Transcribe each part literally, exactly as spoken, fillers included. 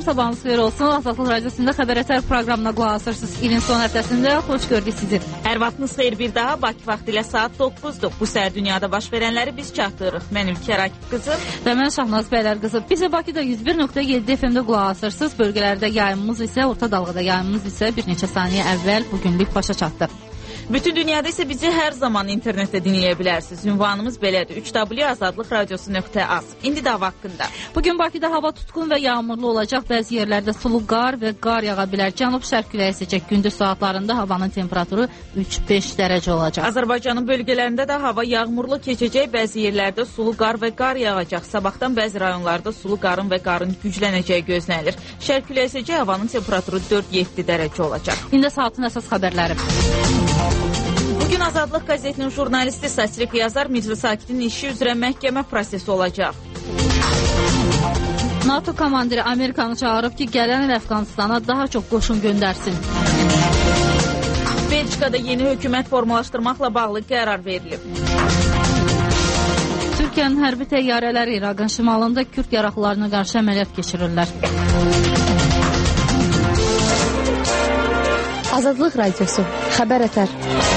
sabahınız xeyir olsun. Azadlıq Radiosunda Xəbər Ətər proqramına qulaq asırsınız. İlin son həftəsində xoş gördük sizi. Hər vaxtınız xeyir, bir daha Bakı vaxtı ilə saat doqquzdur. Bu səhər dünyada baş verənləri biz çatdırırıq. Mən Ülkər Akif qızı və mən Şahnaz Bəylər qızı. Bizi Bakıda yüz bir nöqtə yeddi F M-də qulaq asırsınız. Bölgələrdə yayımımız isə, orta dalğada yayımımız isə bir neçə saniyə əvvəl bugünlük başa çatdı. Bütün dünyada isə bizi hər zaman internetdə dinləyə bilərsiniz. Ünvanımız belədir: üç w azadlıq radiosu nöqtə az. İndi də hava haqqında. Bugün Bakıda hava tutqun və yağmurlu olacaq. Bəzi yerlərdə sulu qar və qar yağa bilər. Cənub-şərq küləyi əsəcək. Gündüz saatlarında havanın temperaturu üç beş dərəcə olacaq. Azərbaycanın bölgələrində də hava yağmurlu keçəcək. Bəzi yerlərdə sulu qar və qar yağacaq. Sabahdan bəzi rayonlarda sulu qarın və qarın güclənəcəyi gözlənilir. Şərq küləyi əsəcək. Havanın temperaturu dörd yeddi dərəcə olacaq. İndi saatın əsas xəbərləri. Bugün Azadlıq qəzetinin jurnalisti, satirik yazar Mirzə Sakitin işi üzrə məhkəmə prosesi olacaq. NATO komandiri Amerikanı çağırıb ki, gələn il Əfqanistana daha çox qoşun göndərsin. Belçikada yeni hökumət formalaşdırmaqla bağlı qərar verilib. Türkiyənin hərbi təyyarələri İraqın şimalında Kürd yaraqlarına qarşı əməliyyat keçirirlər. Azadlıq Radiosu, Xəbər Ətər.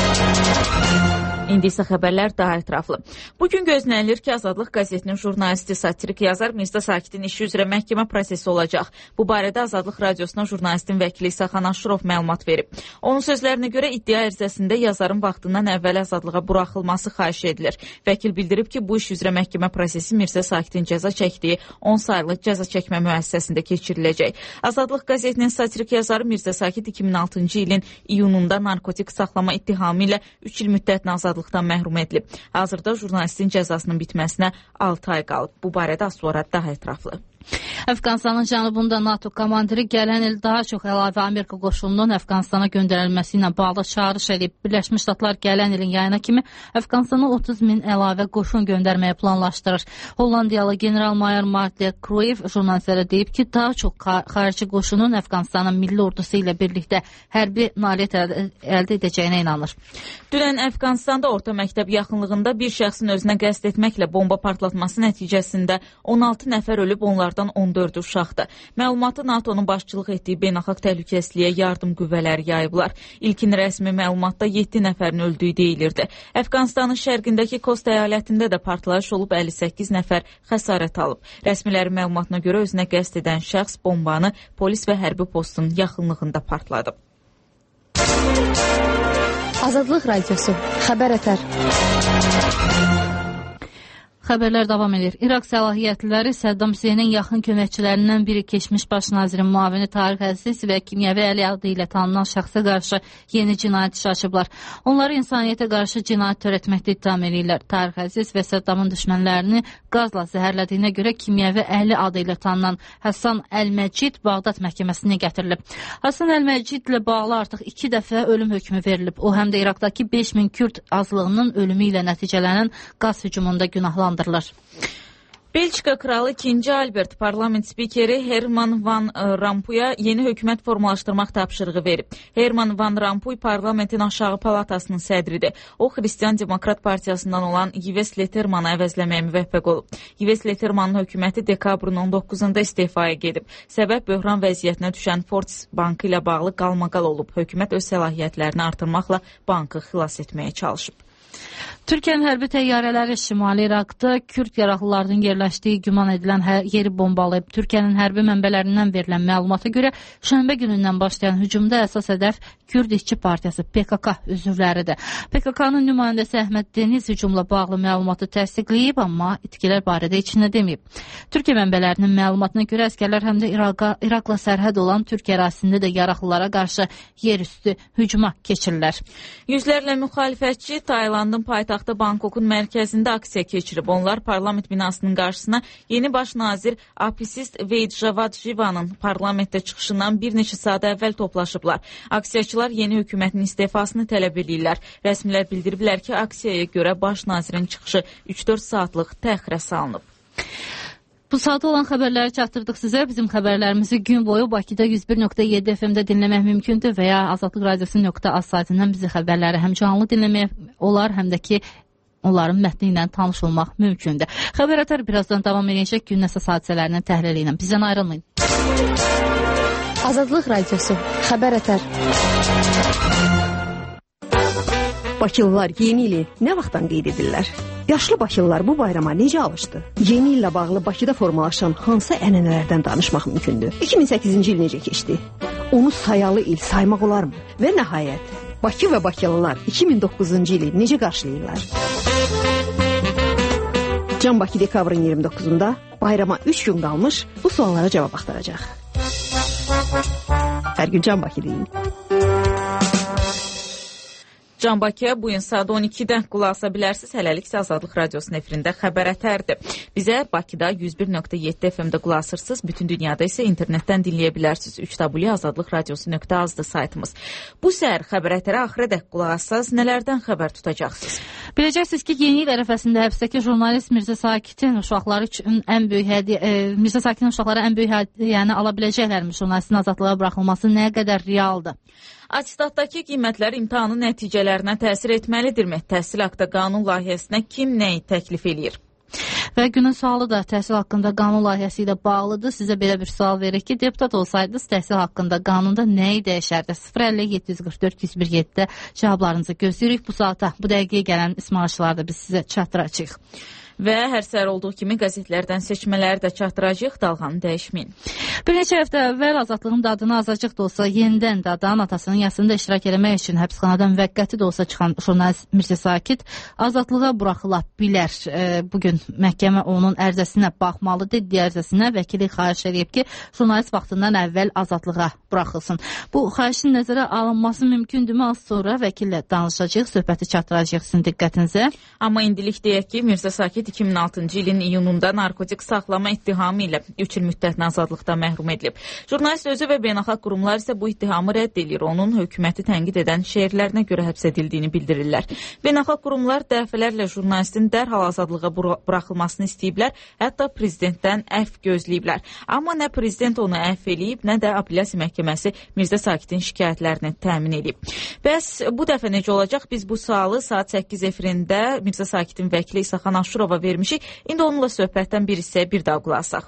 İndi isə xəbərlər daha ətraflı. Bugün gözlənilir ki, Azadlıq qəzetinin jurnalisti, satirik yazar Mirzə Sakitin işi üzrə məhkəmə prosesi olacaq. Bu barədə Azadlıq Radiosuna jurnalistin vəkili İsaxan Aşırov məlumat verib. Onun sözlərinə görə iddia ərizəsində yazarın vaxtından əvvəl azadlığa buraxılması xahiş edilir. Vəkil bildirib ki, bu iş üzrə məhkəmə prosesi Mirzə Sakitin cəza çəkdiyi on saylı cəza çəkmə müəssisəsində keçiriləcək. Azadlıq qəzetinin satirik yazarı Mirzə Sakit iki min altıncı ilin iyununda narkotik saxlama ittihamı ilə üç il müddətinə azadlıq məhrum edilib. Hazırda jurnalistin cəzasının bitməsinə altı ay qalıb. Bu barədə az sonra daha ətraflı. Əfqanistanın cənubunda NATO komandiri gələn il daha çox əlavə Amerika qoşununun Əfqanistana göndərilməsi ilə bağlı çağırış edib. Birləşmiş Ştatlar gələn ilin yayına kimi Əfqanistana otuz min əlavə qoşun göndərməyə planlaşdırır. Hollandiyalı general-mayor Martin Kruyff jurnalistlərə deyib ki, daha çox xarici qoşunun Əfqanistanın milli ordusu ilə birlikdə hərbi nailiyyət əldə edəcəyinə inanır. Dünən Əfqanistanda orta məktəb yaxınlığında bir şəxsin özünə qəsd etməklə bomba partlatması nəticəsində on altı nəfər ölüb, onlardan on dördü uşaqdır. Məlumatı NATO'nun başçılıq etdiyi beynəlxalq təhlükəsizliyə yardım qüvvələri yayıblar. İlkin rəsmi məlumatda yeddi nəfərin öldüyü deyilirdi. Əfqanistanın şərqindəki Kost əyalətində də partlayış olub, əlli səkkiz nəfər xəsarət alıb. Rəsmilərin məlumatına görə özünə qəsd edən şəxs bombanı polis və hərbi postun yaxınlığında partladıb. Azadlıq Radiosu, Xəbər Ətər. Xəbərlər davam edir. İraq səlahiyyətliləri Səddam Hüseynin yaxın köməkçilərindən biri keçmiş baş nazirin müavini Tarix Əziz və kimyəvi əli adı ilə tanınan şəxsə qarşı yeni cinayət işi açıblar. Onları insaniyyətə qarşı cinayət törətməkdə ittiham edirlər. Tarix Əziz və Səddamın düşmənlərini qazla zəhərlədiyinə görə kimyəvi əli adı ilə tanınan Həssan Əl-Məcid Bağdad məhkəməsinə gətirilib. Həssan Əl-Məcid ilə bağlı artıq iki dəfə ölüm hökmü verilib. O həm də İraqdakı beş min Kürd azlığının ölümü ilə nəticələnən qaz hücumunda günahlandırılır. Belçika kralı ikinci Albert parlament spikeri Herman Van Rompuy'a yeni hökumət formalaşdırmaq tapşırığı verib. Herman Van Rompuy parlamentin aşağı palatasının sədridir. O, Xristian Demokrat Partiyasından olan Yves Letermanı əvəzləməyə müvəffəq olub. Yves Letermanın hökuməti dekabrın on doqquzunda istifaya gedib. Səbəb böhran vəziyyətinə düşən Fortis bankı ilə bağlı qalmaqal olub. Hökumət öz səlahiyyətlərini artırmaqla bankı xilas etməyə çalışıb. Türkiyənin hərbi təyyarələri Şimali İraqda Kürd yaraqlılarının yerləşdiyi güman edilən yeri bombalayıb. Türkiyənin hərbi mənbələrindən verilən məlumata görə şənbə günündən başlayan hücumda əsas hədəf Kürd İşçi Partiyası P K K üzvləridir. P K K-nın nümayəndəsi Əhməd Deniz hücumla bağlı məlumatı təsdiqləyib, amma itkilər barədə heç nə deməyib. Türkiyə mənbələrinin məlumatına görə əskərlər həm də İraqa, İraqla sərhəd olan Türkiyə ərazisində də yaraqlılara qarşı yerüstü hücuma keçirlər. Yüzlərlə müxalifətçi Taylandın paytaxtı Bangkokun mərkəzində aksiya keçirib. Onlar parlament binasının qarşısına yeni baş nazir Apsist Vejjavadjivanın parlamentdə çıxışından bir neçə saat əvvəl toplaşıblar. Aksiyaçılar yeni hökumətin istifasını tələb edirlər. Rəsmilər bildiriblər ki, aksiyaya görə baş nazirin çıxışı üç dörd saatlıq təxirə salınıb. Bu saat olan xəbərləri çatdırdıq sizə. Bizim xəbərlərimizi gün boyu Bakıda yüz bir nöqtə yeddi F M-də dinləmək mümkündür və ya azadlıq radiosu nöqtə az saytından bizi xəbərləri həm canlı dinləmək olar, həm də ki onların mətni ilə tanış olmaq mümkündür. Xəbər Ətər birazdan davam edəcək, gün əsas hadisələrindən təhlili ilə. Bizdən ayrılmayın. Azadlıq Radiosu. Xəbər ətər. Bakılılar yeni ili nə vaxtdan qeyd edirlər? Yaşlı bakılılar bu bayrama necə alışdı? Yeni illə bağlı Bakıda formalaşan hansı ənənələrdən danışmaq mümkündür? iki min səkkizinci il necə keçdi? Onu sayalı il saymaq olarmı? Və nəhayət, Bakı və bakılılar iki min doqquzuncu ili necə qarşılayırlar? Can Bakı dekabrın iyirmi doqquzunda bayrama üç gün qalmış bu suallara cavab axtaracaq. Hər gün Can Bakı deyin. Can Bakıya bu gün saat on ikidə qulaq asa bilərsiniz. Hələlik isə Azadlıq Radiosunun efirində xəbər ətərdir. Bizə Bakıda yüz bir nöqtə yeddi F M-də qulaq asırsınız. Bütün dünyada isə internetdən dinləyə bilərsiniz. üç w azadlıq radiosu nöqtə az-dır saytımız. Bu səhər xəbər ətərə axıradək qulaq assaz nələrdən xəbər tutacaqsınız? Biləcəksiniz ki, yeni il ərəfəsində həbsdəki jurnalist Mirzə Sakitin uşaqları üçün ən böyük hədiyyə, e, Mirzə Sakitin uşaqları ən böyük hədiyyəni ala biləcəklərmi? Jurnalistin azadlığa buraxılması nə qədər realdır? Atistatdakı qiymətlər imtahanın nəticələrinə təsir etməlidirmi? Təhsil haqqında qanun layihəsinə kim nəyi təklif eləyir? Və günün sualı da təhsil haqqında qanun layihəsi ilə bağlıdır. Sizə belə bir sual veririk ki, deputat olsaydınız təhsil haqqında qanunda nəyi dəyişərdi? sıfır əlli yeddi yüz qırx dörd yüz bir yeddidə cavablarınızı gözləyirik. Bu saata, bu dəqiqəyə gələn ismarışları da biz sizə çatdıracağıq. Və hər səhər olduğu kimi qəzetlərdən seçmələri də çatdıracaq, dalğanı dəyişməyin. Bir neçə həftə əvvəl azadlığın dadını azacıq da olsa yenidən dadan atasının yasında iştirak etmək üçün həbsxanadan müvəqqəti də olsa çıxan jurnalist Mirzə Sakit azadlığa buraxıla bilər. E, bugün məhkəmə onun ərizəsinə baxmalıdır. Digər ərizəsinə vəkili xahiş edib ki, jurnalist vaxtından əvvəl azadlığa buraxılsın. Bu xahişin nəzərə alınması mümkündürmü? Az sonra vəkillə danışacağıq, söhbəti çatdıracağıq sizin diqqətinizə. Amma indilik deyək ki, Mirzə Sakit iki min altıncı ilin iyununda narkotik saxlama ittihamı ilə üç il müddətinə azadlıqdan məhrum edilib. Jurnalist özü və beynəlxalq qurumlar isə bu ittihamı rədd edir. Onun hökuməti tənqid edən şeirlərinə görə həbs edildiyini bildirirlər. Beynəlxalq qurumlar dəfələrlə jurnalistin dərhal azadlığa buraxılmasını istəyiblər, hətta prezidentdən əfv gözləyiblər. Amma nə prezident onu əfv eləyib, nə də apellyasiya məhkəməsi Mirzə Sakitin şikayətlərini təmin edib. Bəs bu dəfə necə olacaq? Biz bu sualı saat səkkiz efirində Mirzə Sakitin vəkili İsaxan Aşurova vermişik. İndi onunla söhbətdən bir hissə bir daha qulaq asaq.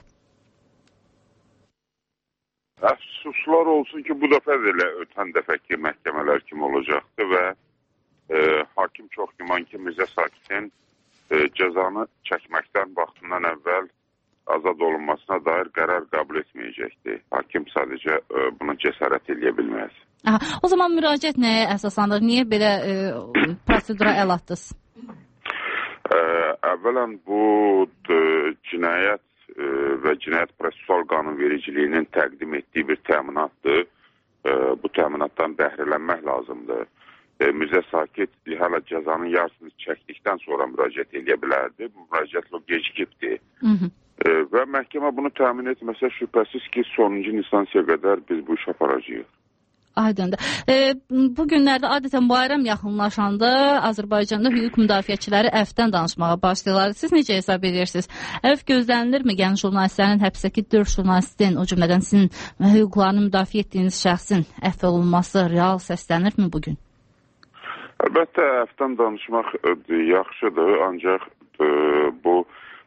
Əfsuslar olsun ki, bu dəfə də elə ötən dəfəki məhkəmələr kimi olacaqdı və e, hakim çox güman ki, Mirzə Sakitin e, cəzanı çəkməkdən vaxtından əvvəl azad olunmasına dair qərar qəbul etməyəcəkdi. Hakim sadəcə e, buna cəsarət eləyə bilməz. Aha, o zaman müraciət nəyə əsaslandır? Niyə belə e, prosedura əl atdınız? Ə, əvvələn bu ə, cinayət ə, və cinayət prosessual qanunvericiliyinin təqdim etdiyi bir təminatdır. Ə, bu təminatdan bəhrələnmək lazımdır. Ə, Mirzə Sakit hələ cəzanın yarısını çəkdikdən sonra müraciət edə bilərdi. Bu müraciət gecikibdir. Ə, və məhkəmə bunu təmin etməsə şübhəsiz ki, sonuncu instansiyaya qədər biz bu işi aparacağıq. Aydındır. E, bu günlərdə adətən bayram yaxınlaşanda Azərbaycanda hüquq müdafiəçiləri əfvdən danışmağa başlayırlar. Siz necə hesab edirsiniz? Əfv gözlənilirmi? Yəni jurnalistlərin həbsdəki dörd jurnalistin, o cümlədən sizin hüquqlarını müdafiə etdiyiniz şəxsin əfv olunması real səslənirmi bugün? Əlbəttə, əfvdən danışmaq yaxşıdır, ancaq bu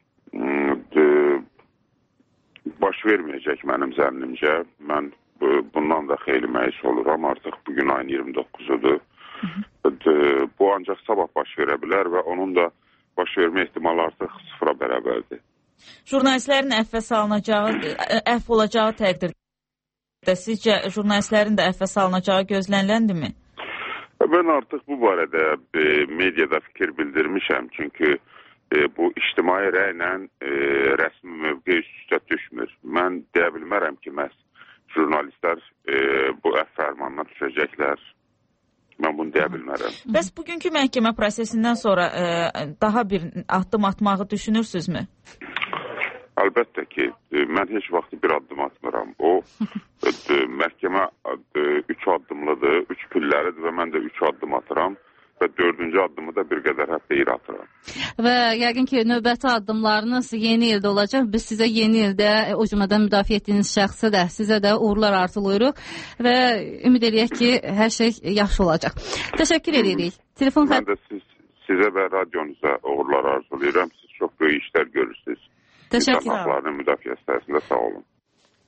baş verməyəcək mənim zənnimcə. Mən bundan da xeyli məyus oluram. Artıq bugün ayın iyirmi doqquzudur. Bu ancaq sabah baş verə bilər və onun da baş vermə ehtimalı artıq sıfıra bərabərdir. Jurnalistlərin əfvə salınacağı, əfv olacağı təqdirdə sizcə jurnalistlərin də əfvə salınacağı gözləniləndirmi? Mən artıq bu barədə mediada fikir bildirmişəm. Çünki bu ictimai rəylə rəsmi mövqe üst-üstə düşmür. Mən deyə bilmərəm ki, məhz jurnalistlər e, bu əfv fərmanına düşəcəklər. Mən bunu deyə bilmərəm. Bəs bugünkü məhkəmə prosesindən sonra e, daha bir addım atmağı düşünürsünüzmü? Əlbəttə ki, e, mən heç vaxt bir addım atmıram. O, e, məhkəmə e, üç addımlıdır, üç pilləridir və mən də üç addım atıram. Və dördüncü addımı da bir qədər hətta ir atıram. Və yəqin ki, növbəti addımlarınız yeni ildə olacaq. Biz sizə yeni ildə o cümlədən müdafiə etdiyiniz şəxsə də, sizə də uğurlar arzulayırıq və ümid edirik ki, hər şey yaxşı olacaq. Təşəkkür edirik. Telefon Mən də siz, sizə və radyonuza uğurlar arzulayıram. Siz çox böyük işlər görürsünüz. Təşəkkür. İnsan haqlarının müdafiəsi sahəsində sağ olun.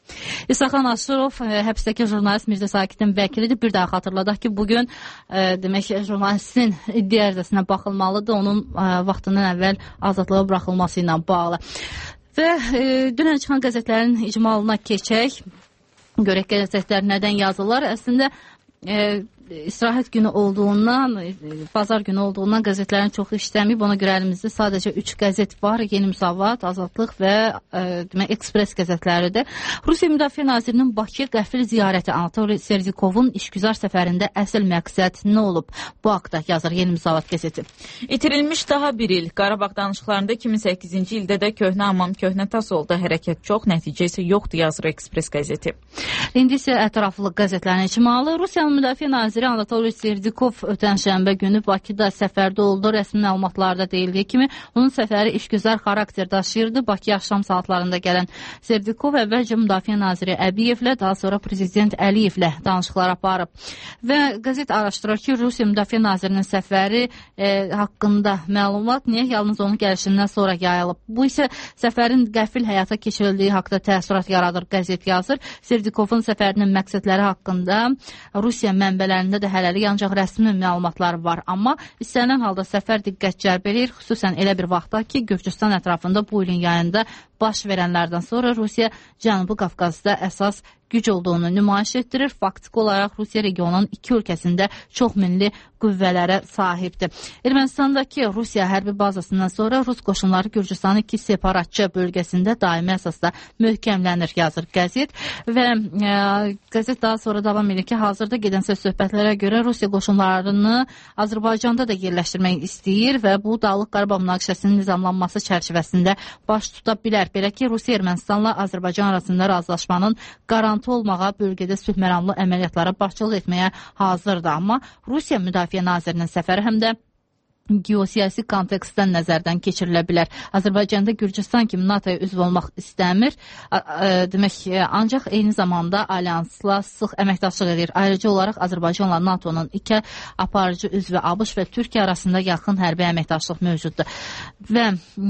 İsaxan Aşırov həbsdəki jurnalist Mirzə Sakitin vəkilidir. Bir daha xatırladaq ki, bugün e, demək jurnalistin iddia ərizəsinə baxılmalıdır. Onun e, vaxtından əvvəl azadlığa buraxılması ilə bağlı. Və e, dünən çıxan qəzetlərin icmalına keçək. Görək qəzetlər nədən yazırlar. Əslində e, istirahət günü olduğundan, bazar günü olduğundan qəzetlərin çoxu işləməyib. Ona görə əlimizdə sadəcə üç qəzet var. Yeni Müsavat, Azadlıq və e, demək, Ekspres qəzetləridir. Rusiya Müdafiə Nazirinin Bakı qəfil ziyarəti Anatoliy Serdikovun işgüzar səfərində əsl məqsəd nə olub? Bu haqda yazır Yeni Müsavat qəzeti. İtirilmiş daha bir il. Qarabağ danışıqlarında iki min səkkizinci ildə də köhnə amam köhnə tas oldu. Hərəkət çox, nəticə isə yoxdur, yazır Ekspres qəzeti. İndi isə ətraflı qəzetlərin icmalı. Rusiya Müdafiə Naziri Anatoliy Serdikov ötən şənbə günü Bakıda səfərdə oldu. Rəsmi məlumatlarda deyildiyi kimi onun səfəri işgüzar xarakter daşıyırdı. Bakı axşam saatlarında gələn Serdikov əvvəlcə Müdafiə Naziri Əbiyevlə, daha sonra Prezident Əliyevlə danışıqlar aparıb. Və qəzet araşdırır ki, Rusiya Müdafiə Nazirinin səfəri e, haqqında məlumat niyə yalnız onun gəlişindən sonra yayılıb. Bu isə səfərin qəfil həyata keçirildiyi haqda təəssürat yaradır, qəzet yazır. Serdikovun səfərinin məqsədləri haqqında Rusiya mənbələrində də hələlik ancaq rəsmi məlumatlar var. Amma istənilən halda səfər diqqət cəlb edir, xüsusən elə bir vaxtda ki, Gürcüstan ətrafında bu ilin yayında baş verənlərdən sonra Rusiya Cənubi Qafqazda əsas güc olduğunu nümayiş etdirir. Faktiki olaraq Rusiya regionun iki ölkəsində çox minli qüvvələrə sahibdir. Ermənistandakı Rusiya hərbi bazasından sonra Rus qoşunları Gürcüstanın iki separatçı bölgəsində daimi əsasda möhkəmlənir, yazır qəzet. Və e, qəzet daha sonra davam edir ki, hazırda gedən söz söhbətlərə görə Rusiya qoşunlarını Azərbaycanda da yerləşdirmək istəyir və bu Dağlıq Qarabağ münaqişəsinin nizamlanması çərçivəsində baş tuta bilər. Belə ki, Rusiya Ermənistanla Azərbaycan arasında razılaşmanın qarantı olmağa, bölgədə sülh məramlı əməliyyatlara başçılıq etməyə hazırdır. Amma Rusiya Müdafiə Nazirinin səfəri həm də geosiyasi kontekstdən nəzərdən keçirilə bilər. Azərbaycanda Gürcüstan kimi NATOya üzv olmaq istəmir. Demək, ancaq eyni zamanda alyansla sıx əməkdaşlıq edir. Ayrıca olaraq Azərbaycanla NATOnun iki aparıcı üzvü ABŞ və Türkiyə arasında yaxın hərbi əməkdaşlıq mövcuddur. Və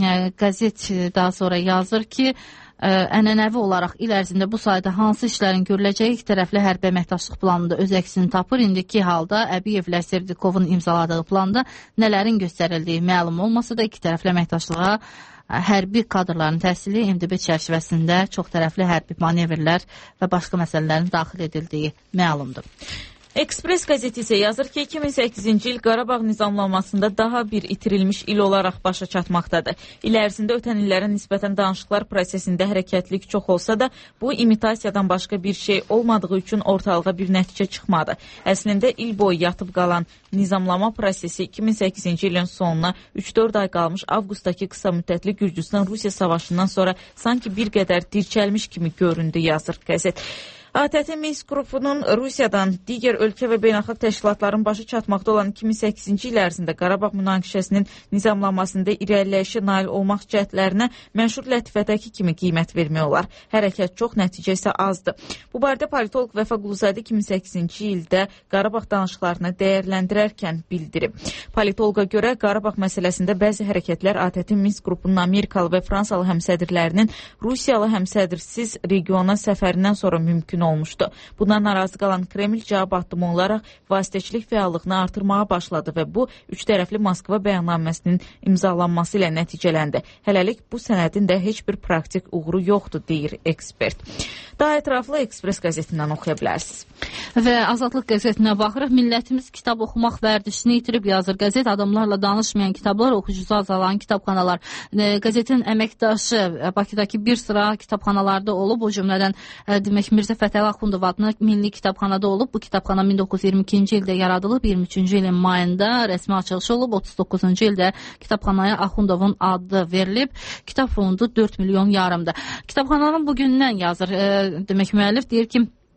qəzet daha sonra yazır ki, ənənəvi olaraq il ərzində bu sayda hansı işlərin görüləcəyi iki tərəfli hərbi əməkdaşlıq planında öz əksini tapır. İndiki halda Əbiyevlə Serdikovun imzaladığı planda nələrin göstərildiyi məlum olmasa da iki tərəfli əməkdaşlığa hərbi kadrların təhsili, M D B çərçivəsində çox tərəfli hərbi manevrlər və başqa məsələlərin daxil edildiyi məlumdur. Ekspres qəzeti isə yazır ki, iki min səkkizinci il Qarabağ nizamlanmasında daha bir itirilmiş il olaraq başa çatmaqdadır. İl ərzində ötən illərə nisbətən danışıqlar prosesində hərəkətlilik çox olsa da, bu imitasiyadan başqa bir şey olmadığı üçün ortalığa bir nəticə çıxmadı. Əslində il boyu yatıb qalan nizamlama prosesi iki min səkkizinci ilin sonuna üç dörd ay qalmış avqustdakı qısa müddətli Gürcüstan-Rusiya savaşından sonra sanki bir qədər dirçəlmiş kimi göründü, yazır qəzet. A T T Minsk qrupunun Rusiyadan digər ölkə və beynəlxalq təşkilatların başa çatmaqda olan iki min səkkizinci il ərzində Qarabağ münaqişəsinin nizamlanmasında irəliləyişə nail olmaq cəhdlərinə mənşur lətifədəki kimi qiymət vermək olar. Hərəkət çox, nəticə isə azdır. Bu barədə politolog Vəfa Quluzadə iki min səkkizinci ildə Qarabağ danışıqlarını dəyərləndirərkən bildirib. Politoloqa görə Qarabağ məsələsində bəzi hərəkətlər A T T Minsk qrupunun Amerikalı və Fransalı həmsədrlərinin Rusiyalı həmsədrsiz regiona səfərindən sonra mümkün olmuşdu. Buna narazı qalan Kreml cavab addımı olaraq vasitəçilik fəallığını artırmağa başladı və bu üç tərəfli Moskva bəyannaməsinin imzalanması ilə nəticələndi. Hələlik bu sənədin də heç bir praktik uğuru yoxdur, deyir ekspert. Daha ətraflı Ekspres qəzetindən oxuya bilərsiniz. Və Azadlıq qəzetinə baxırıq. Millətimiz kitab oxumaq vərdişini itirib, yazır qəzet. Adamlarla danışmayan kitablar, oxucusu azalan kitabxanalar. Qəzetin əməkdaşı Bakıdakı bir sıra kitabxanalarda olub. O cümlədən demək Mirzə Fətəli Axundov adına milli kitabxanada olub. Bu kitabxana min doqquz yüz iyirmi ikinci ildə yaradılıb. iyirmi üçüncü ilin mayında rəsmi açılışı olub. otuz doqquzuncu ildə kitabxanaya Axundovun adı verilib. Kitab fondu dörd milyon yarımdır. Kitabxananın bugündən yazır. E, demək müəllif deyir ki,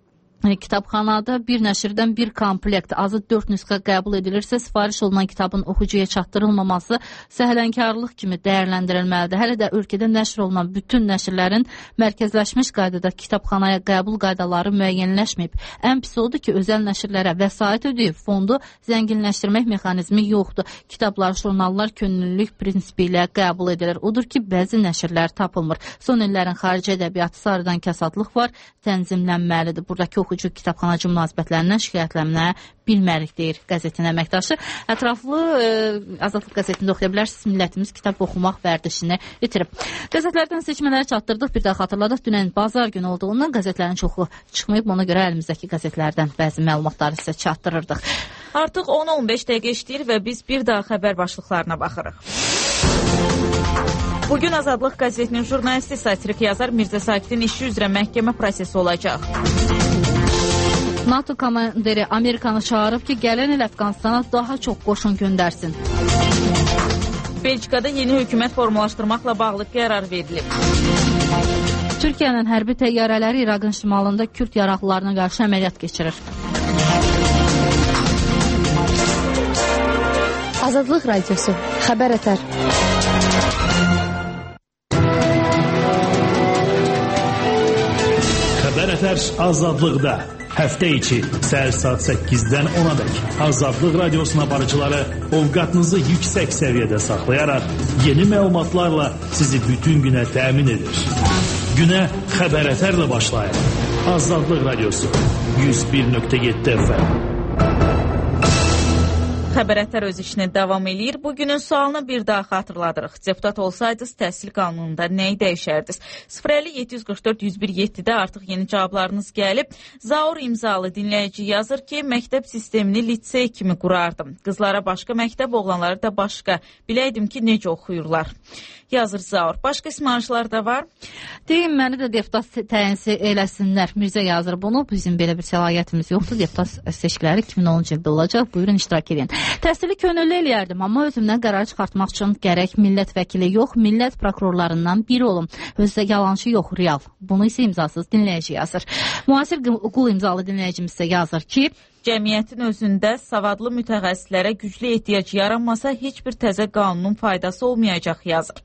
kitabxanada bir nəşrdən bir komplekt, azı dörd nüsxə qəbul edilirsə, sifariş olunan kitabın oxucuya çatdırılmaması səhlənkarlıq kimi dəyərləndirilməlidir. Hələ də ölkədə nəşr olunan bütün nəşrlərin mərkəzləşmiş qaydada kitabxanaya qəbul qaydaları müəyyənləşməyib. Ən pis odur ki, özəl nəşrlərə vəsait ödəyib fondu zənginləşdirmək mexanizmi yoxdur. Kitablar, jurnallar könüllülük prinsipi ilə qəbul edilir. Odur ki, bəzi nəşrlər tapılmır. Son illərin xarici ədəbiyyatı sarıdan kəsadlıq var, tənzimlənməlidir. Buradakı oxucu kitabxanacı münasibətlərindən şikayətlənə bilmərik, deyir qəzetin əməkdaşı. Ətraflı e, Azadlıq qəzetində oxuya bilərsiniz, millətimiz kitab oxumaq vərdişini itirib. Qəzetlərdən seçmələri çatdırdıq, bir daha xatırladıq. Dünən bazar günü olduğundan qəzetlərin çoxu çıxmayıb, ona görə əlimizdəki qəzetlərdən bəzi məlumatları sizə çatdırırdıq. Artıq on on beş dəqiqə işləyir və biz bir daha xəbər başlıqlarına baxırıq. Bugün Azadlıq qəzetinin jurnalisti, satirik yazar Mirzə Sakidin işi üzrə məhkəmə prosesi olacaq. NATO komandiri Amerikanı çağırıb ki, gələn il Əfqanistana daha çox qoşun göndərsin. Belçikada yeni hökumət formalaşdırmaqla bağlı qərar verilib. Türkiyənin hərbi təyyarələri İraqın şimalında Kürd yaraqlılarına qarşı əməliyyat keçirir. Azadlıq radiosu, xəbər ətər. Xəbər ətər azadlıqda. Həftə içi səhər saat səkkizdən ona dək Azadlıq radiosuna aparıcıları ovqatınızı yüksək səviyyədə saxlayaraq yeni məlumatlarla sizi bütün günə təmin edir. Günə xəbər ətərlə başlayır. Azadlıq radiosu yüz bir nöqtə yeddi F M. Xəbər ətər öz işini davam eləyir. Bugünün sualını bir daha xatırladırıq. Deputat olsaydınız təhsil qanununda nəyi dəyişərdiniz? sıfır əlli yeddi yüz qırx dörd yüz bir yeddidə artıq yeni cavablarınız gəlib. Zaur imzalı dinləyici yazır ki, məktəb sistemini lisey kimi qurardım. Qızlara başqa məktəb, oğlanlara da başqa. Biləydim ki, necə oxuyurlar. Yazır Zaur. Başqa ismarışlar da var. Deyim, məni də deputat təyinsi eləsinlər. Mirzə yazır bunu. Bizim belə bir səlahiyyətimiz yoxdur. Deputat seçkiləri iki min onuncu ildə olacaq. Buyurun, iştirak edin. Təhsili könüllü eləyərdim, amma özümdən qərar çıxartmaq üçün gərək millət vəkili yox, millət prokurorlarından biri olum. Özdə yalançı yox, real. Bunu isə imzasız dinləyici yazır. Müasir qul imzalı dinləyicimiz isə yazır ki, cəmiyyətin özündə savadlı mütəxəssislərə güclü ehtiyac yaranmasa heç bir təzə qanunun faydası olmayacaq yazır.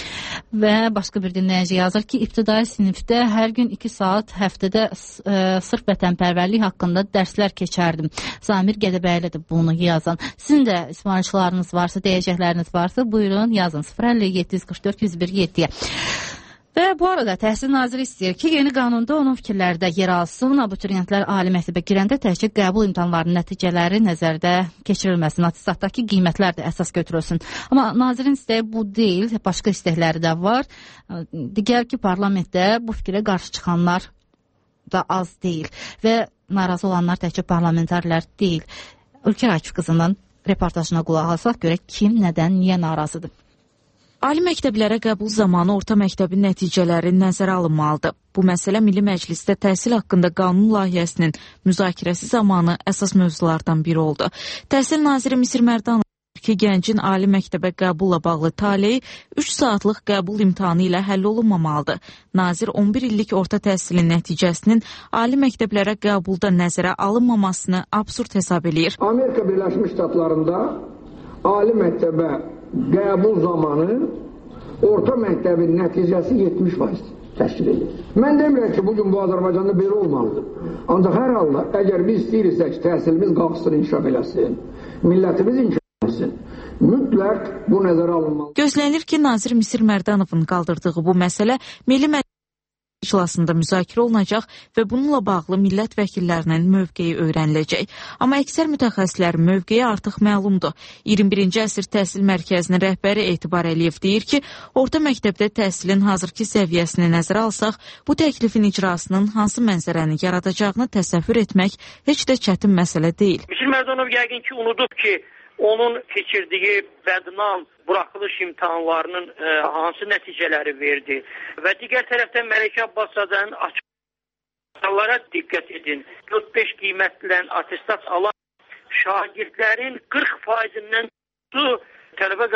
Və başqa bir dinləyici yazır ki, ibtidai sinifdə hər gün iki saat həftədə e, sırf vətənpərvərlik haqqında dərslər keçərdim. Zamir Qədəbəylidir bunu yazan. Sizin də ismarışlarınız varsa, deyəcəkləriniz varsa, buyurun yazın sıfır əlli yeddi yüz qırx dörd yüz bir yeddiyə. Və bu arada Təhsil Naziri istəyir ki, yeni qanunda onun fikirləri də yer alsın. Abituriyentlər ali məktəbə girəndə təkcə qəbul imtahanlarının nəticələri nəzərdə keçirilməsin. Attestatdakı qiymətlər də əsas götürülsün. Amma nazirin istəyi bu deyil, başqa istəkləri də var. Digər ki, parlamentdə bu fikrə qarşı çıxanlar da az deyil və narazı olanlar təkcə parlamentarlər deyil. Ülkər Akif qızının reportajına qulaq alsaq görək kim, nədən, niyə narazıdır. Ali məktəblərə qəbul zamanı orta məktəbin nəticələri nəzərə alınmalıdır. Bu məsələ Milli Məclisdə təhsil haqqında qanun layihəsinin müzakirəsi zamanı əsas mövzulardan biri oldu. Təhsil naziri Misir Mərdanov ki, gəncin ali məktəbə qəbulla bağlı taleyi üç saatlıq qəbul imtahanı ilə həll olunmamalıdır. Nazir on bir illik orta təhsilin nəticəsinin ali məktəblərə qəbulda nəzərə alınmamasını absurd hesab eləyir. Amerika Birləşmiş Ştatlarında ali məktəbə qəbul zamanı orta məktəbin nəticəsi yetmiş faiz təşkil edir. Mən demirəm ki, bugün bu Azərbaycanda belə olmalıdır. Ancaq hər halda, əgər biz istəyirsə ki, təhsilimiz qalxsın, inkişaf eləsin, millətimiz inkişaf eləsin, mütləq bu nəzərə alınmalıdır. Gözlənilir ki, Nazir Misir Mərdanovun qaldırdığı bu məsələ Milli Məclis iclasında müzakirə olunacaq və bununla bağlı millət vəkillərinin mövqeyi öyrəniləcək. Amma əksər mütəxəssislərin mövqeyi artıq məlumdur. iyirmi birinci əsr təhsil mərkəzinin rəhbəri Etibar Əliyev deyir ki, orta məktəbdə təhsilin hazırki səviyyəsini nəzərə alsaq, bu təklifin icrasının hansı mənzərəni yaradacağını təsəvvür etmək heç də çətin məsələ deyil. Misir Mərdanov yəqin ki, unudub ki, onun keçirdiyi bədnam buraxılış imtahanlarının e, hansı nəticələri verdi və digər tərəfdən Məlikə Abbaszadən açıqlara diqqət edin. dörd beş qiymətlən attestat alan şagirdlərin qırx faizindən tələbə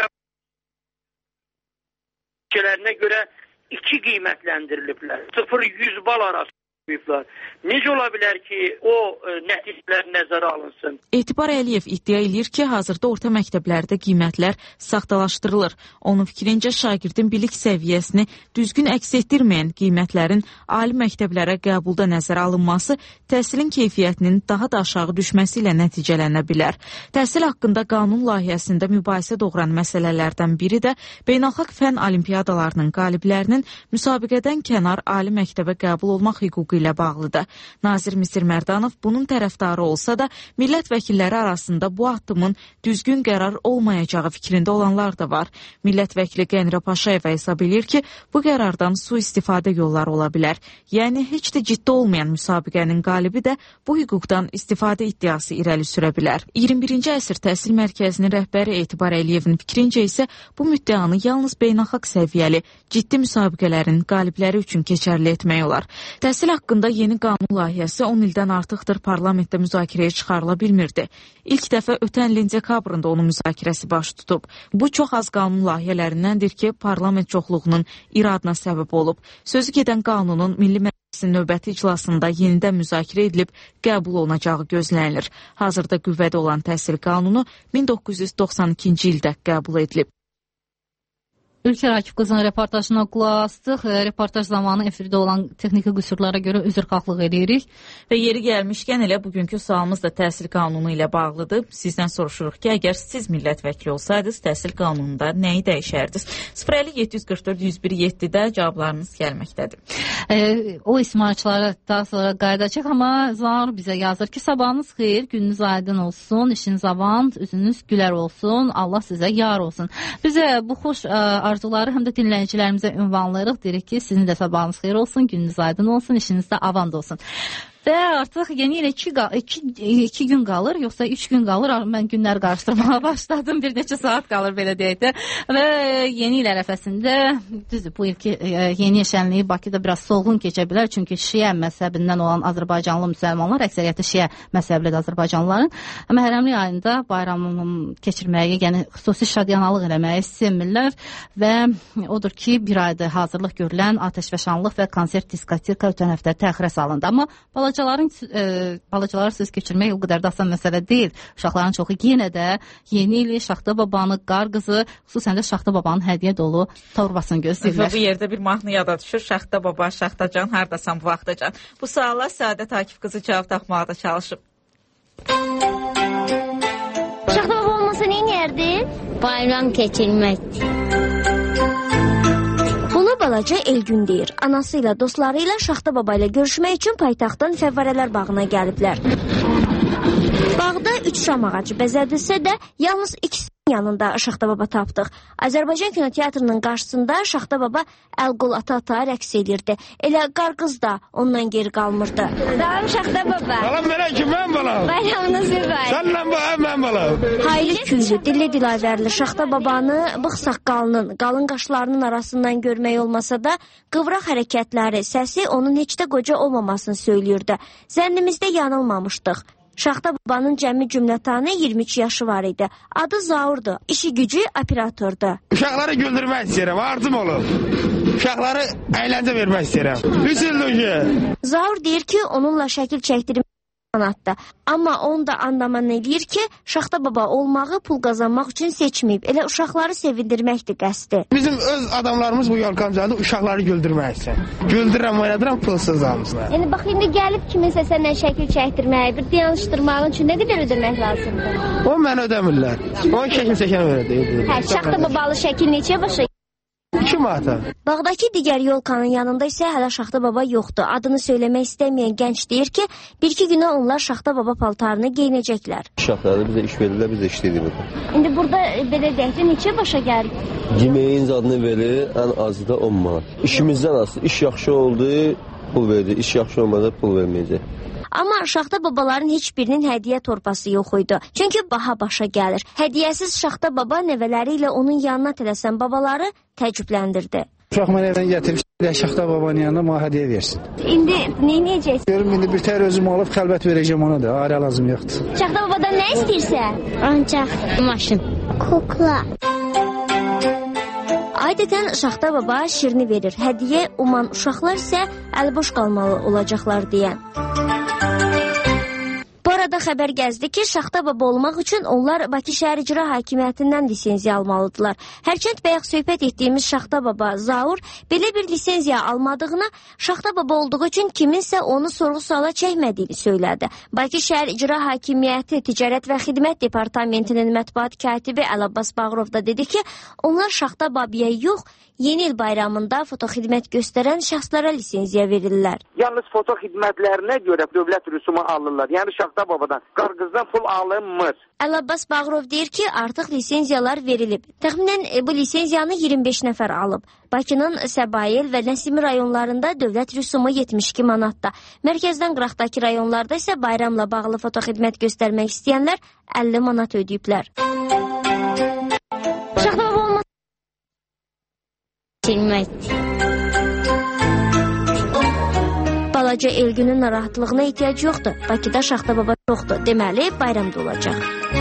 qəbul görə iki qiymətləndiriliblər. sıfır yüz bal arası qoyublar. Necə ola bilər ki, o e, nəticələr nəzərə alınsın? Etibar Əliyev iddia edir ki, hazırda orta məktəblərdə qiymətlər saxtalaşdırılır. Onun fikrincə şagirdin bilik səviyyəsini düzgün əks etdirməyən qiymətlərin ali məktəblərə qəbulda nəzərə alınması təhsilin keyfiyyətinin daha da aşağı düşməsi ilə nəticələnə bilər. Təhsil haqqında qanun layihəsində mübahisə doğuran məsələlərdən biri də beynəlxalq fənn olimpiyadalarının qaliblərinin müsabiqədən kənar ali məktəbə qəbul olmaq hüququ ilə bağlıdır. Nazir Misir Mərdanov bunun tərəfdarı olsa da, millət vəkilləri arasında bu addımın düzgün qərar olmayacağı fikrində olanlar da var. Millət vəkili Qənirə Paşayeva hesab edir ki, bu qərardan sui-istifadə yolları ola bilər. Yəni, heç də ciddi olmayan müsabiqənin qalibi də bu hüquqdan istifadə iddiası irəli sürə bilər. iyirmi birinci əsr təhsil mərkəzinin rəhbəri Etibar Əliyevin fikrincə isə bu müddəanı yalnız beynəlxalq səviyyəli, ciddi müsabiqələrin qalibləri üçün keçərli etmək olar. Təhsil haqqında yeni qanun layihəsi on ildən artıqdır parlamentdə müzakirəyə çıxarıla bilmirdi. İlk dəfə ötən ilin dekabrında onun müzakirəsi baş tutub. Bu çox az qanun layihələrindəndir ki, parlament çoxluğunun iradına səbəb olub. Sözü gedən qanunun Milli Məclisin növbəti iclasında yenidən müzakirə edilib qəbul olunacağı gözlənilir. Hazırda qüvvədə olan təhsil qanunu min doqquz yüz doxsan ikinci ildə qəbul edilib. Ülker Akif qızının reportajına qulaq astıq. Reportaj zamanı efirdə olan texniki qüsurlara görə üzrxahlıq edirik. Və yeri gəlmişkən elə bugünkü sualımız da təhsil qanunu ilə bağlıdır. Sizdən soruşuruq ki, əgər siz millət vəkili olsaydınız, təhsil qanununda nəyi dəyişərdiniz? sıfır əlli yeddi yüz qırx dörd yüz bir yeddidə cavablarınız gəlməkdədir. E, o ismarçılara daha sonra qayıdacaq, amma Zaur bizə yazır ki, sabahınız xeyir, gününüz aydın olsun, işiniz avant, üzünüz gülər olsun, Allah sizə yar olsun. Bizə bu xoş arzuları həm də dinləyicilərimizə ünvanlayırıq. Deyirik ki, sizin də sabahınız xeyir olsun, gününüz aydın olsun, işiniz də avant olsun. Və artıq yeni ilə iki, iki, iki gün qalır, yoxsa üç gün qalır. Mən günlər qarışdırmağa başladım. Bir neçə saat qalır, belə deyək də. Və yeni il ərəfəsində, düzdür, bu ilki yeni şənliyi Bakıda biraz soğuğun keçə bilər. Çünki Şiə məzhəbindən olan Azərbaycanlı müsəlmanlar, əksəriyyəti Şiə məzhəblidir Azərbaycanlıların. Məhərrəmlik ayında bayramını keçirməyi, yəni xüsusi şadyanalıq eləməyi sevmirlər. Və odur ki, bir ayda hazırlıq görülən atəşfəşanlıq və konsert diskoteka ötən həftə təxirə salındı. Amma Balacaların, e, balacalara söz keçirmək o qədər də asan məsələ deyil. Uşaqların çoxu yenə də yeni ili Şaxta babanı, qar qızı, xüsusən də Şaxta babanın hədiyyə dolu torbasını gözləyirlər. Bu yerdə bir mahnı yada düşür. Şaxta baba, Şaxtacan, hardasan bu vaxtacan. Bu suala Səadət Akif qızı cavab tapmağa da çalışıb. Şaxta baba olmasa nə edərdin? Bayram keçirmək. Balaca Elgün deyir. Anası ilə, dostları ilə Şaxta baba ilə görüşmək üçün paytaxtdan Fəvvarələr bağına gəliblər. Bağda üç şam ağacı bəzədilsə də yalnız ikisinin yanında Şaxta baba tapdıq. Azərbaycan kinoteatrının qarşısında Şaxta baba əl-qol ata-ata rəqs edirdi. Elə qarqız da ondan geri qalmırdı. Salam Şaxta baba. Salam mənə ki, mən balam. Bayramınız mübarək. Sənlə bu, mən balam. Hayli küylü, dilli dilavərli Şaxta babanı bığ saqqalının, qalın qaşlarının arasından görmək olmasa da qıvraq hərəkətləri, səsi onun heç də qoca olmamasını söylüyürdü. Zənnimizdə yanılmamışdıq. Şaxta babanın cəmi cümlətanı iyirmi üç yaşı var idi. Adı Zaurdu. İşi gücü operatordu. Uşaqları güldürmək istəyirəm, arzum olub. Uşaqları əyləncə vermək istəyirəm. Üç ildir ki. Zaur deyir ki, onunla şəkil çəkdirmək qanatda. Amma onu da anlaman edir ki, Şaxta baba olmağı pul qazanmaq üçün seçməyib. Elə uşaqları sevindirməkdir qəsdi. Bizim öz adamlarımız bu yolqamcadır, uşaqları güldürmək üçün. Güldürəm, oynadıram pulsuz almışlar. Yəni bax, indi gəlib kiminsə səndən şəkil çəkdirməyə, bir dayanışdırmağın üçün nə qədər ödəmək lazımdır? O mən ödəmirlər. Onun şəkil çəkən ödəyir. Hə, Şaxta babalı şəkil neçə başa? iki manata. Bağdakı digər yolkanın yanında isə hələ Şaxta baba yoxdur. Adını söyləmək istəməyən gənc deyir ki, bir-iki günə onlar Şaxta baba paltarını geyinəcəklər. Uşaqlarda bizə iş verirlər, biz də işləyirik burada. İndi burada belə deyək də neçə başa gəlir? Yeməyin adını verir, ən azı da on manat. İşimizdən asılı. İş yaxşı oldu, pul verdi. İş yaxşı olmadı, pul verməyəcək. Amma Şaxta babaların heç birinin hədiyyə torbası yox idi. Çünki baha başa gəlir. Hədiyyəsiz Şaxta baba nəvələri ilə onun yanına tələsən babaları təəccübləndirdi. Uşaq mənə evdən gətirib Şaxta babanın yanına mənə hədiyyə versin. İndi nə edəcəksən? Görüm, indi bir tər özüm alıb xəlbət verəcəm ona da. Ailə lazım yoxdur. Şaxta babadan nə istəyirsən? Ancaq maşın, kukla. Adətən Şaxta baba şirini verir, hədiyyə uman uşaqlar isə əlboş qalmalı olacaqlar deyə. Bu arada xəbər gəzdi ki, Şaxta baba olmaq üçün onlar Bakı şəhər icra hakimiyyətindən lisenziya almalıdırlar. Hərçənd bayaq söhbət etdiyimiz Şaxta baba Zaur belə bir lisenziya almadığına, Şaxta baba olduğu üçün kiminsə onu sorğu-suala çəkmədiyini söylədi. Bakı şəhər icra hakimiyyəti Ticarət və Xidmət Departamentinin mətbuat katibi Əlabbas Bağırov da dedi ki, onlar Şaxta babaya yox, Yeni il bayramında fotoxidmət göstərən şəxslərə lisenziya verirlər. Yalnız fotoxidmətlərinə görə dövlət rüsumu alırlar. Yəni Şaxta babadan, qarqızdan pul alınmır. Əlabbas Bağırov deyir ki, artıq lisenziyalar verilib. Təxminən bu lisenziyanı iyirmi beş nəfər alıb. Bakının Səbail və Nəsimi rayonlarında dövlət rüsumu yetmiş iki manatda. Mərkəzdən qıraqdakı rayonlarda isə bayramla bağlı fotoxidmət göstərmək istəyənlər əlli manat ödəyiblər. Şaxta baba olmaz. Balaca Elgünün narahatlığına ehtiyac yoxdur. Bakıda Şaxta baba çoxdur. Deməli, bayramda olacaq.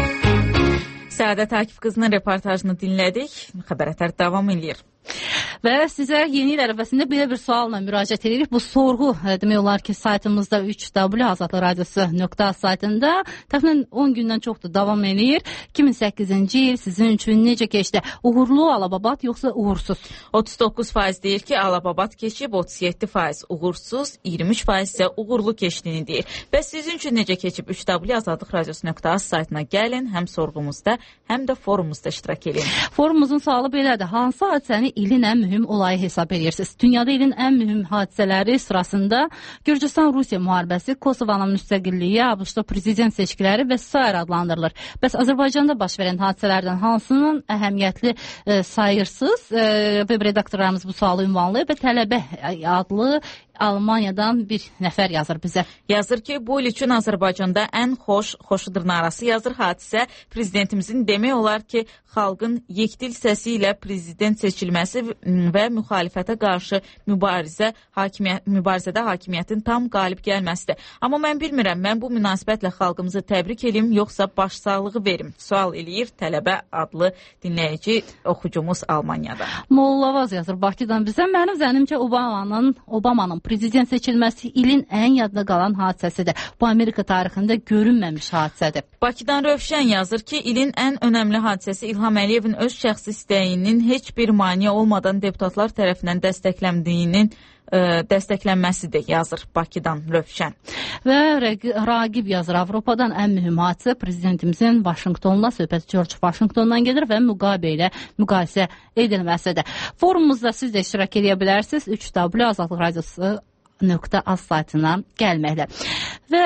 Səadət Akif qızının reportajını dinlədik. Xəbər ətər davam edir. Və sizə yeni il ərəfəsində belə bir sualla müraciət edirik. Bu sorğu demək olar ki, saytımızda üç w azadlıq radiosu nöqtə az saytında təxminən on gündən çoxdur davam edir. iki min səkkizinci il sizin üçün necə keçdi? Uğurlu Alababat yoxsa uğursuz? otuz doqquz faiz deyir ki, Alababat keçib, otuz yeddi faiz uğursuz, iyirmi üç faiz isə uğurlu keçdiyini deyir. Və sizin üçün necə keçib? üç w azadlıq radiosu nöqtə az saytına gəlin, həm sorğumuzda, həm də forumumuzda iştirak edin. Forumumuzun sualı belədir. Hansı hadisəni ilin ən mühüm olayı hesab edirsiniz? Dünyada ilin ən mühüm hadisələri sırasında Gürcüstan-Rusiya müharibəsi, Kosovanın müstəqilliyi, ABŞ-da prezident seçkiləri və sair adlandırılır. Bəs Azərbaycanda baş verən hadisələrdən hansının əhəmiyyətli e, sayırsınız? E, web redaktorlarımız bu sualı ünvanlayıb və tələbə adlı Almaniyadan bir nəfər yazır bizə. Yazır ki, bu il üçün Azərbaycanda ən xoş, xoşu dırnarası yazır hadisə prezidentimizin demək olar ki, xalqın yekdil səsi ilə prezident seçilməsi və müxalifətə qarşı mübarizə, hakimiyyət, mübarizədə hakimiyyətin tam qalib gəlməsidir. Amma mən bilmirəm, mən bu münasibətlə xalqımızı təbrik edim, yoxsa başsağlığı verim. Sual eləyir tələbə adlı dinləyici oxucumuz Almaniyada. Mollavaz yazır Bakıdan bizə. Mənim zənnimcə Obamanın, Obamanın prezident seçilməsi ilin ən yadda qalan hadisəsidir. Bu Amerika tarixində görünməmiş hadisədir. Bakıdan Rövşən yazır ki, ilin ən önəmli hadisəsi İlham Əliyevin öz şəxsi istəyinin heç bir maniyə olmadan deputatlar tərəfindən dəstəklənmədiyinin ə, dəstəklənməsidir, yazır Bakıdan Rövşən. Və Ragib yazır, Avropadan ən mühüm hadisə prezidentimizin Vaşinqtonla, söhbət George Vaşinqtondan gedir və müqabilə ilə müqayisə edilməsidir. Forumumuzda siz də iştirak edə bilərsiniz. üç w azadlıq radiosu nöqtə az saytına gəlməklə. Və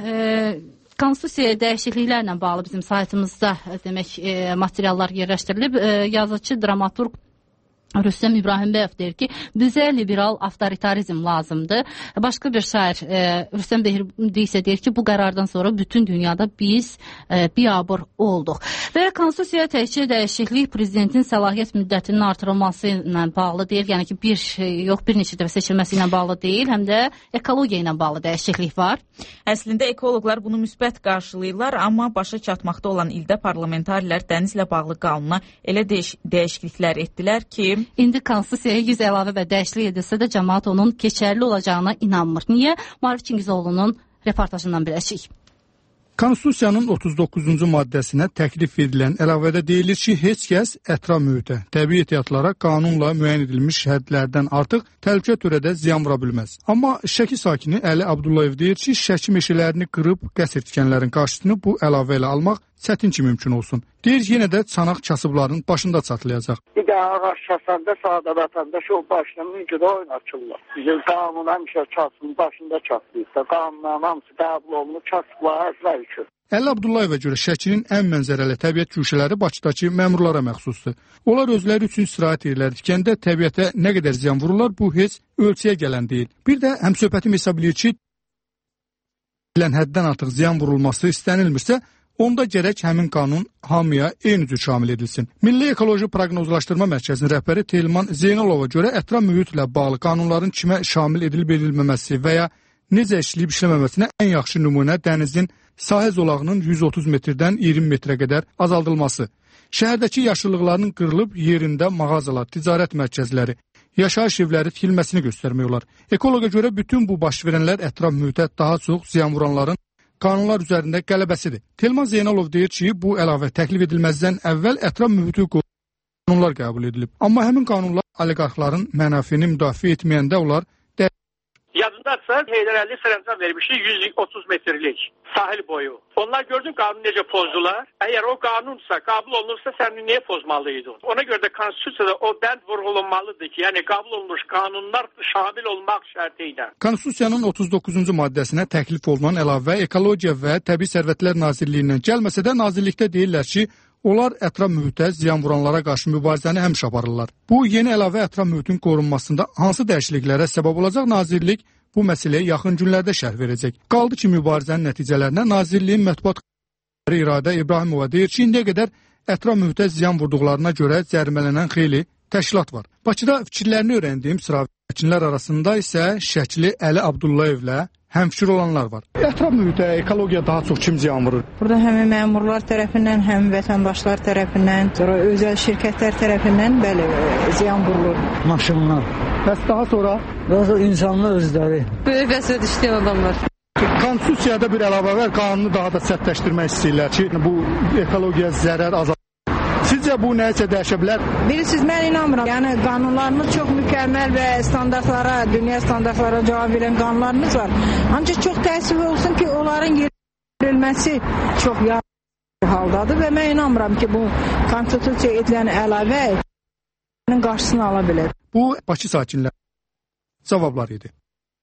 e, Konstitusiya dəyişikliklərlə bağlı bizim saytımızda demək e, materiallar yerləşdirilib. E, yazıcı, dramaturq Rüstəm İbrahimbəyev deyir ki, bizə liberal avtoritarizm lazımdır. Başqa bir şair e, Rüstəm Behirdi isə deyir ki, bu qərardan sonra bütün dünyada biz e, biabır olduq. Və Konstitusiya təkcə dəyişiklik prezidentin səlahiyyət müddətinin artırılması ilə bağlı deyil. Yəni ki, bir yox, bir neçə dəfə seçilməsi ilə bağlı deyil, həm də ekologiya ilə bağlı dəyişiklik var. Əslində ekoloqlar bunu müsbət qarşılayırlar, amma başa çatmaqda olan ildə parlamentarilər dənizlə bağlı qanuna elə dəyiş dəyişikliklər etdilər ki, İndi Konstitusiyaya yüz əlavə və dəyişiklik edilsə də cəmaət onun keçərli olacağına inanmır. Niyə? Marif Çingizoğlu'nun reportajından biləcəyik. Konstitusiyanın otuz doqquzuncu maddəsinə təklif edilən əlavədə deyilir ki, heç kəs ətraf mühitə, təbii ehtiyatlara qanunla müəyyən edilmiş hədlərdən artıq təhlükə törədə ziyan vura bilməz. Amma Şəki sakini Əli Abdullayev deyir ki, Şəki meşələrini qırıb qəsr tikənlərin qarşısını bu əlavə ilə almaq çətin ki mümkün olsun. Deyir ki, yenə də çanaq kasıbların başında çatlayacaq. Bir də ağaç kəsəndə sadə vətəndaş o başına mümkün oynatırlar. Bizim qanun həmişə kasının başında çatlayıb da qanunların hamısı qəbul olunur, kasıblar həzlər üçün. Əli Abdullayevə görə Şəkinin ən mənzərəli təbiət güşələri Bakıdakı məmurlara məxsusdur. Onlar özləri üçün istirahət yerləri tikəndə təbiətə nə qədər ziyan vururlar, bu heç ölçüyə gələn deyil. Bir də həmsöhbətim hesab edir ki, həddən artıq ziyan vurulması istənilmirsə, onda gərək həmin qanun hamıya eyni cür şamil edilsin. Milli Ekoloji Proqnozlaşdırma Mərkəzinin rəhbəri Telman Zeynalova görə ətraf mühitlə bağlı qanunların kimə şamil edilib edilməməsi və ya necə işləyib işləməməsinə ən yaxşı nümunə dənizin sahə zolağının yüz otuz metrdən iyirmi metrə qədər azaldılması, şəhərdəki yaşıllıqların qırılıb yerində mağazalar, ticarət mərkəzləri, yaşayış evləri tikilməsini göstərmək olar. Ekoloqa görə bütün bu baş verənlər ətraf mühitə daha çox ziyan vuranların qanunlar üzərində qələbəsidir. Telman Zeynalov deyir ki, bu əlavə təklif edilməzdən əvvəl ətraf mühiti qanunlar qəbul edilib. Amma həmin qanunlar oliqarxların mənafini müdafiə etməyəndə onlar Yadındadsa Heydər Əliyev sərəncam vermişdi yüz otuz metrlik sahil boyu. Onlar gördün qanunu necə pozdular. Əgər o qanunsa, qəbul olunursa sən niyə pozmalıydın? Ona görə də konstitusiyada o bənd vurğulanmalıdır ki, yəni qəbul olunmuş qanunlar şamil olmaq şərti ilə. Konstitusiyanın otuz doqquzuncu maddəsinə təklif olunan əlavə Ekologiya və Təbii Sərvətlər Nazirliyindən gəlməsə də nazirlikdə deyirlər ki, onlar ətraf mühitə ziyan vuranlara qarşı mübarizəni həmişə aparırlar. Bu yeni əlavə ətraf mühitin qorunmasında hansı dəyişikliklərə səbəb olacaq nazirlik bu məsələyə yaxın günlərdə şərh verəcək. Qaldı ki, mübarizənin nəticələrinə nazirliyin mətbuat xəbəri İradə İbrahimova deyir ki, indiyə qədər ətraf mühitə ziyan vurduqlarına görə cərimələnən xeyli təşkilat var. Bakıda fikirlərini öyrəndiyim sıra vəkillər arasında isə Şəkili Əli Abdullayevlə həmfikir olanlar var. Ətraf mühitə, ekologiya daha çox kim ziyan vurur? Burada həm məmurlar tərəfindən, həm vətəndaşlar tərəfindən, sonra özəl şirkətlər tərəfindən bəli ziyan vurulur. Maşınlar. Bəs daha sonra? Daha sonra insanlar özləri. Böyük vəsət işləyən adamlar. Konstitusiyada bir əlavə var, qanunu daha da sərtləşdirmək istəyirlər ki, bu ekologiya zərər azalır. Sizcə bu nəyisə dəyişə bilər? Bilirsiniz, mən inanmıram. Yəni qanunlarımız çox mükəmməl və standartlara, dünya standartlara cavab verən qanunlarımız var. Ancaq çox təəssüf olsun ki, onların verilməsi çox yararlı haldadır və mən inanmıram ki, bu konstitusiya edilən əlavə qarşısını ala bilər. Bu Bakı sakinləri cavabları idi.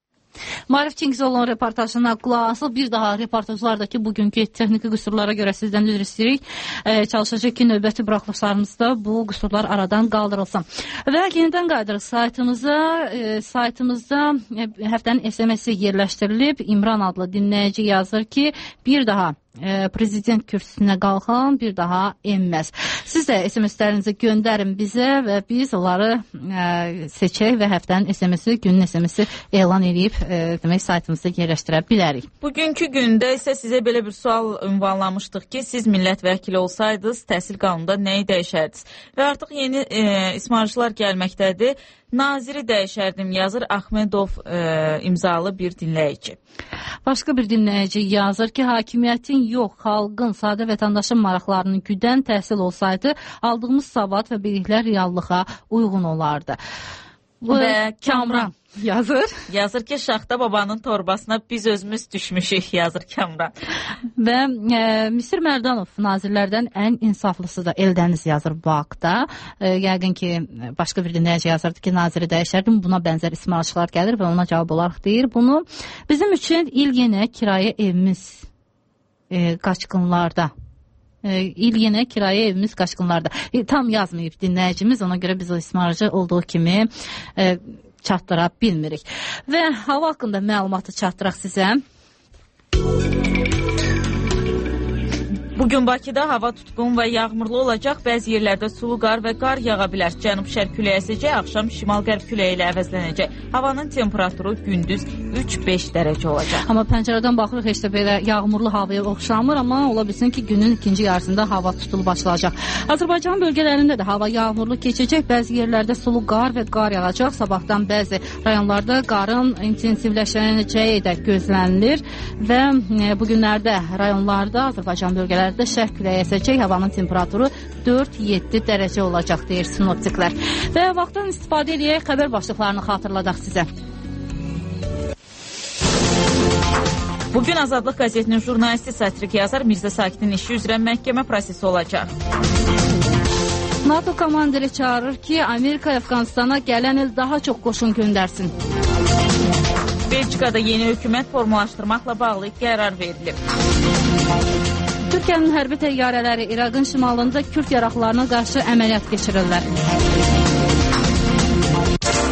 Marif Çingizoğlu'nun reportajına qulaq asıl bir daha reportajlardakı bugünkü texniki qüsurlara görə sizdən üzr istəyirik. E, çalışacaq ki, növbəti buraxılışlarımızda bu qüsurlar aradan qaldırılsın. Və yenidən qayıdırıq saytımıza. E, saytımızda e, həftənin S M S-i yerləşdirilib. İmran adlı dinləyici yazır ki, bir daha e, prezident kürsüsünə qalxan bir daha enməz. Siz də S M S-lərinizi göndərin bizə və biz onları e, seçək və həftənin S M S-i, günün S M S-i elan edib e, demək saytımızda yerləşdirə bilərik. Bugünkü gündə isə sizə belə bir sual ünvanlamışdıq ki, siz millət vəkili olsaydınız, təhsil qanununda nəyi dəyişərdiniz? Və artıq yeni e, ismarıcılar gəlməkdədir. Naziri dəyişərdim, yazır Ahmedov e, imzalı bir dinləyici. Başqa bir dinləyici yazır ki, hakimiyyətin yox, xalqın, sadə vətəndaşın maraqlarını güdən təhsil olsaydı, aldığımız savad və biliklər reallığa uyğun olardı. Bu və Kamran yazır. Yazır ki, Şaxta babanın torbasına biz özümüz düşmüşük, yazır Kamran. Və e, Misir Mərdanov nazirlərdən ən insaflısı da Eldəniz yazır bu haqda. E, yəqin ki, başqa bir dinləyici yazırdı ki, naziri dəyişərdim. Buna bənzər ismarçılar gəlir və ona cavab olaraq deyir bunu. Bizim üçün il yenə kirayə evimiz e, qaçqınlarda. E, il yenə kirayə evimiz qaçqınlarda. E, tam yazmayıb dinləyicimiz, ona görə biz o ismarcı olduğu kimi e, çatdıra bilmirik. Və hava haqqında məlumatı çatdıraq sizə. Bugün Bakıda hava tutqun və yağmurlu olacaq. Bəzi yerlərdə sulu qar və qar yağa bilər. Cənub-şərq küləyi əsəcək, axşam şimal-qərb küləyi ilə əvəzlənəcək. Havanın temperaturu gündüz üç beş dərəcə olacaq. Amma pəncərədən baxırıq, heç də belə yağmurlu havaya oxşamır, amma ola bilsin ki, günün ikinci yarısında hava tutulu başlayacaq. Azərbaycan bölgələrində də hava yağmurlu keçəcək. Bəzi yerlərdə sulu qar və qar yağacaq. Sabahdan bəzi rayonlarda qarın intensivləşəcəyi də gözlənilir və bu günlərdə rayonlarda, Azərbaycan bölgələrində şərq küləyi əsəcək, havanın temperaturu dörd yeddi dərəcə olacaq, deyir sinoptiklər. Və vaxtdan istifadə edək, xəbər başlıqlarını xatırladaq sizə. Bugün Azadlıq qəzetinin jurnalisti satirik yazar Mirzə Sakitin işi üzrə məhkəmə prosesi olacaq. NATO komandiri çağırır ki, Amerika Əfqanistana gələn il daha çox qoşun göndərsin. Belçikada yeni hökumət formalaşdırmaqla bağlı qərar verilib. Türkiyənin hərbi təyyarələri İraqın şimalında Kürd yaraqlarına qarşı əməliyyat keçirirlər.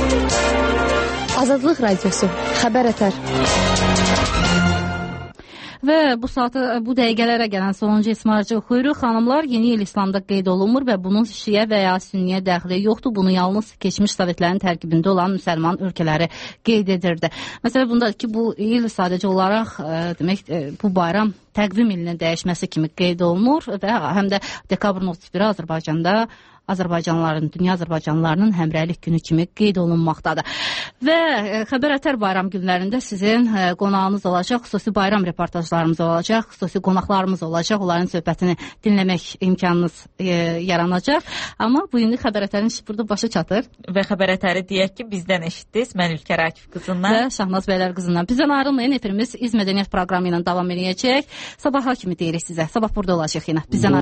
Azadlıq Radiosu, Xəbər Ətər. Və bu saatı, bu dəqiqələrə gələn sonuncu ismarcı oxuyuruq. Xanımlar, yeni il İslamda qeyd olunmur və bunun şiə və ya sünniyə dəxli yoxdur. Bunu yalnız keçmiş Sovetlərin tərkibində olan müsəlman ölkələri qeyd edirdi. Məsələ bundadır ki, bu il sadəcə olaraq ə, demək, ə, bu bayram təqvim ilinin dəyişməsi kimi qeyd olunur və həm də dekabrın otuz biri Azərbaycanda Azərbaycanlıların, dünya Azərbaycanlılarının həmrəylik günü kimi qeyd olunmaqdadır. Və e, Xəbər Ətər bayram günlərində sizin e, qonağınız olacaq, xüsusi bayram reportajlarımız olacaq, xüsusi qonaqlarımız olacaq, onların söhbətini dinləmək imkanınız e, yaranacaq. Amma bu günlük Xəbər Ətərin işi burada başa çatır. Və Xəbər Ətəri deyək ki, bizdən eşitdiniz, mən Ülkər Akif qızından və Şahnaz Bəylər qızından. Bizdən ayrılmayın, efirimiz İz Mədəniyyət proqramı ilə davam edəcək. Sabaha kimi deyirik sizə. Sabah burada olacaq yenə. Bizdən